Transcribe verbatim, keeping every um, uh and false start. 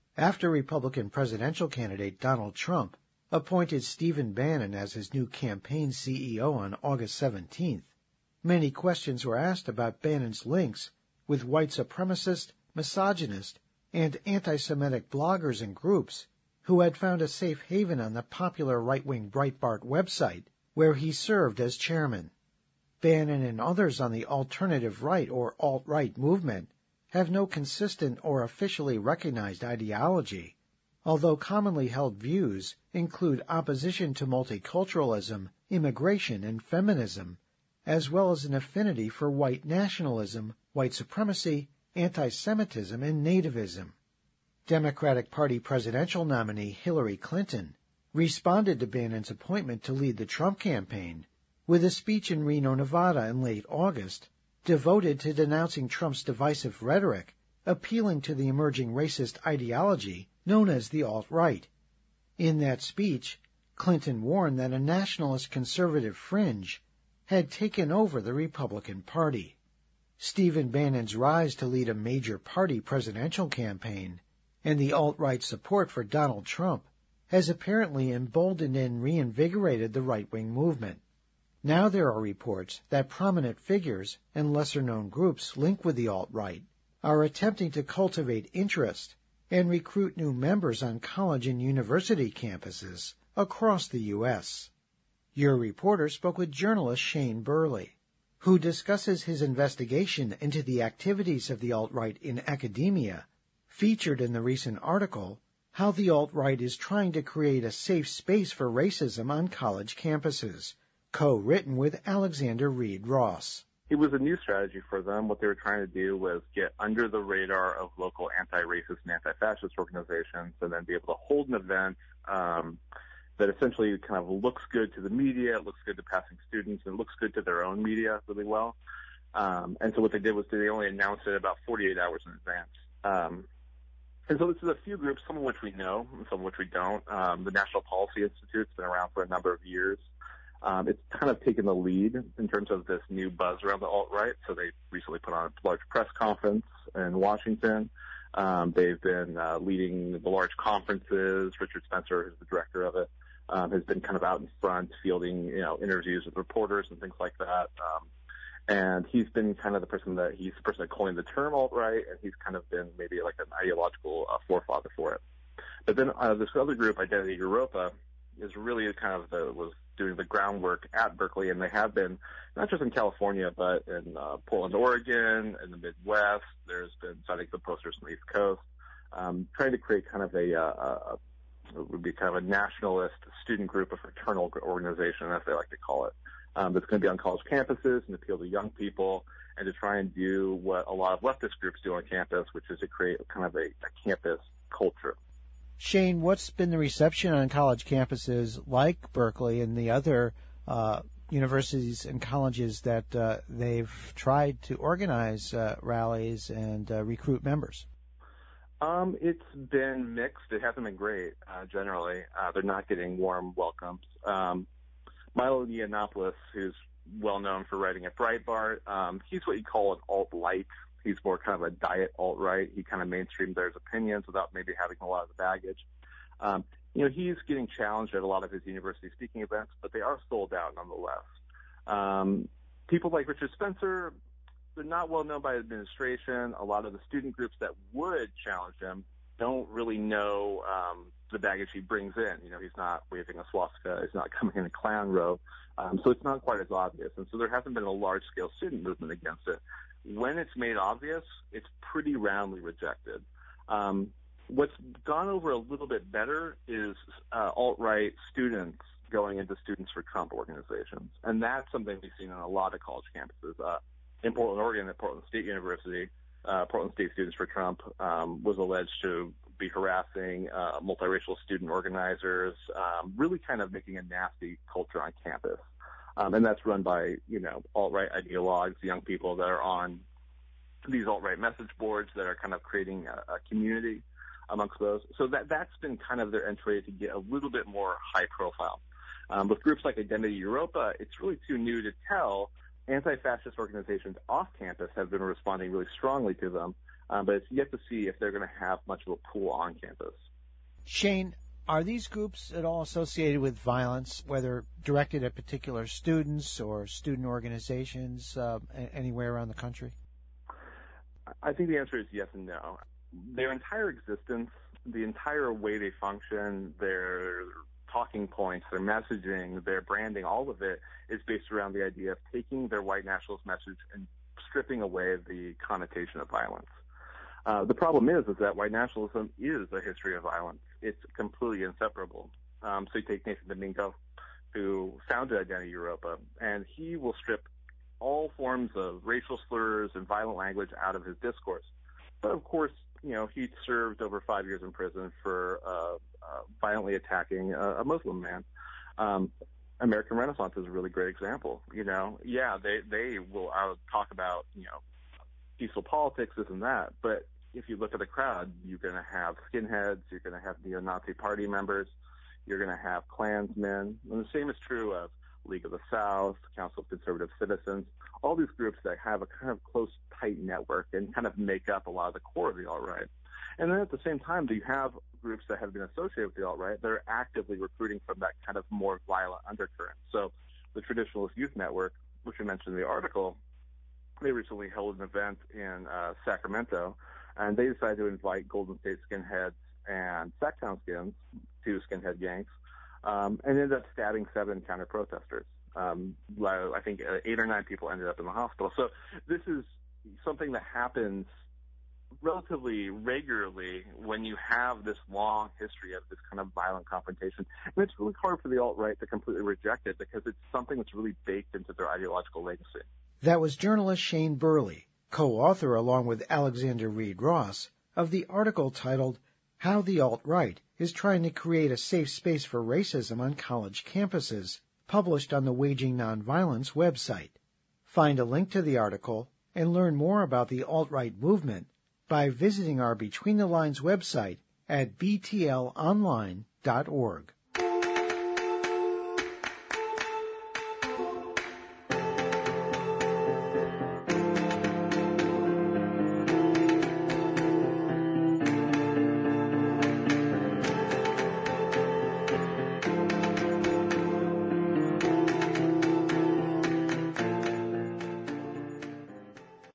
After Republican presidential candidate Donald Trump appointed Stephen Bannon as his new campaign C E O on August seventeenth, many questions were asked about Bannon's links with white supremacist, misogynist, and anti-Semitic bloggers and groups who had found a safe haven on the popular right-wing Breitbart website, where he served as chairman. Bannon and others on the alternative right or alt-right movement have no consistent or officially recognized ideology, although commonly held views include opposition to multiculturalism, immigration, and feminism, as well as an affinity for white nationalism, white supremacy, anti-Semitism, and nativism. Democratic Party presidential nominee Hillary Clinton responded to Bannon's appointment to lead the Trump campaign with a speech in Reno, Nevada in late August, devoted to denouncing Trump's divisive rhetoric, appealing to the emerging racist ideology known as the alt-right. In that speech, Clinton warned that a nationalist conservative fringe had taken over the Republican Party. Stephen Bannon's rise to lead a major party presidential campaign and the alt-right support for Donald Trump has apparently emboldened and reinvigorated the right-wing movement. Now there are reports that prominent figures and lesser-known groups linked with the alt-right are attempting to cultivate interest and recruit new members on college and university campuses across the U S Your reporter spoke with journalist Shane Burley, who discusses his investigation into the activities of the alt-right in academia, featured in the recent article, How the Alt-Right is Trying to Create a Safe Space for Racism on College Campuses, co-written with Alexander Reed Ross. It was a new strategy for them. What they were trying to do was get under the radar of local anti-racist and anti-fascist organizations and then be able to hold an event um, that essentially kind of looks good to the media, it looks good to passing students, and looks good to their own media really well. Um, and so what they did was they only announced it about forty-eight hours in advance. Um, and so this is a few groups, some of which we know, and some of which we don't. Um, the National Policy Institute's been around for a number of years. Um, it's kind of taken the lead in terms of this new buzz around the alt-right. So they recently put on a large press conference in Washington. Um, they've been uh, leading the large conferences. Richard Spencer, who's the director of it, um, has been kind of out in front fielding, you know, interviews with reporters and things like that. Um, and he's been kind of the person that he's the person that coined the term alt-right, and he's kind of been maybe like an ideological uh, forefather for it. But then uh, this other group, Identity Europa, is really kind of the was doing the groundwork at Berkeley, and they have been not just in California, but in uh, Portland, Oregon, in the Midwest. There's been citing some posters on the East Coast, um, trying to create kind of a, uh, a would be kind of a nationalist student group, a fraternal organization, as they like to call it, um, that's going to be on college campuses and appeal to young people, and to try and do what a lot of leftist groups do on campus, which is to create kind of a, a campus culture. Shane, what's been the reception on college campuses like Berkeley and the other uh, universities and colleges that uh, they've tried to organize uh, rallies and uh, recruit members? Um, it's been mixed. It hasn't been great, uh, generally. Uh, they're not getting warm welcomes. Um, Milo Yiannopoulos, who's well known for writing at Breitbart, um, he's what you call an alt-light. He's more kind of a diet alt-right. He kind of mainstreamed their opinions without maybe having a lot of the baggage. Um, you know, he's getting challenged at a lot of his university speaking events, but they are sold out nonetheless. Um, people like Richard Spencer, they're not well known by administration. A lot of the student groups that would challenge him don't really know um, the baggage he brings in. You know, he's not waving a swastika. He's not coming in a clown robe. Um, so it's not quite as obvious. And so there hasn't been a large-scale student movement against it. When it's made obvious, it's pretty roundly rejected. Um, what's gone over a little bit better is uh, alt-right students going into Students for Trump organizations. And that's something we've seen on a lot of college campuses. Uh, in Portland, Oregon, at Portland State University, uh, Portland State Students for Trump um, was alleged to be harassing uh, multiracial student organizers, um, really kind of making a nasty culture on campus. Um, and that's run by, you know, alt-right ideologues, young people that are on these alt-right message boards that are kind of creating a, a community amongst those. So that, that's been kind of their entry to get a little bit more high profile. Um, with groups like Identity Europa, it's really too new to tell. Anti-fascist organizations off campus have been responding really strongly to them. Um, but it's yet to see if they're going to have much of a pool on campus. Shane, are these groups at all associated with violence, whether directed at particular students or student organizations uh, anywhere around the country? I think the answer is yes and no. Their entire existence, the entire way they function, their talking points, their messaging, their branding, all of it is based around the idea of taking their white nationalist message and stripping away the connotation of violence. Uh, the problem is, is that white nationalism is a history of violence. It's completely inseparable. Um, so you take Nathan Domingo, who founded Identity Europa, and he will strip all forms of racial slurs and violent language out of his discourse. But of course, you know, he served over five years in prison for uh, uh, violently attacking a, a Muslim man. Um, American Renaissance is a really great example. You know, yeah, they they will uh, talk about, you know, peaceful politics, this and that. But if you look at the crowd, you're going to have skinheads, you're going to have neo-Nazi party members, you're going to have Klansmen. And the same is true of League of the South, Council of Conservative Citizens, all these groups that have a kind of close, tight network and kind of make up a lot of the core of the alt-right. And then at the same time, you have groups that have been associated with the alt-right that are actively recruiting from that kind of more violent undercurrent. So the Traditionalist Youth Network, which I mentioned in the article, they recently held an event in uh, Sacramento, and they decided to invite Golden State Skinheads and Sacktown Skins, two skinhead gangs, um, and ended up stabbing seven counter-protesters. Um, I think eight or nine people ended up in the hospital. So this is something that happens relatively regularly when you have this long history of this kind of violent confrontation. And it's really hard for the alt-right to completely reject it because it's something that's really baked into their ideological legacy. That was journalist Shane Burley, co-author along with Alexander Reed Ross of the article titled How the Alt-Right is Trying to Create a Safe Space for Racism on College Campuses, published on the Waging Nonviolence website. Find a link to the article and learn more about the alt-right movement by visiting our Between the Lines website at b t l online dot org.